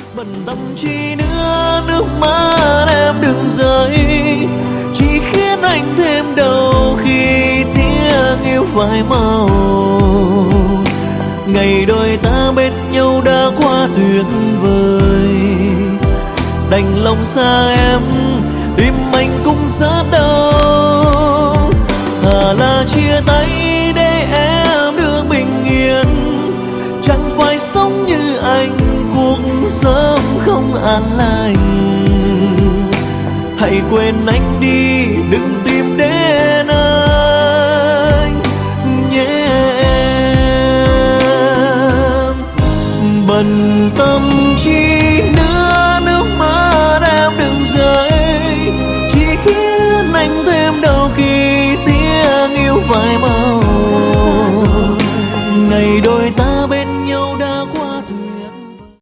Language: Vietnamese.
Bận tâm chi nữa, nước mắt em đừng rơi, chỉ khiến anh thêm đau khi tiếng yêu phai màu. Ngày đôi ta bên nhau đã quá tuyệt vời, đành lòng xa em, tim anh cũng rất đau. Thà là chia tay để em được bình yên, chẳng phải sống như anh cuộc sống không an lành. Hãy quên anh đi, đừng tìm đến anh nhé em. Bận tâm chi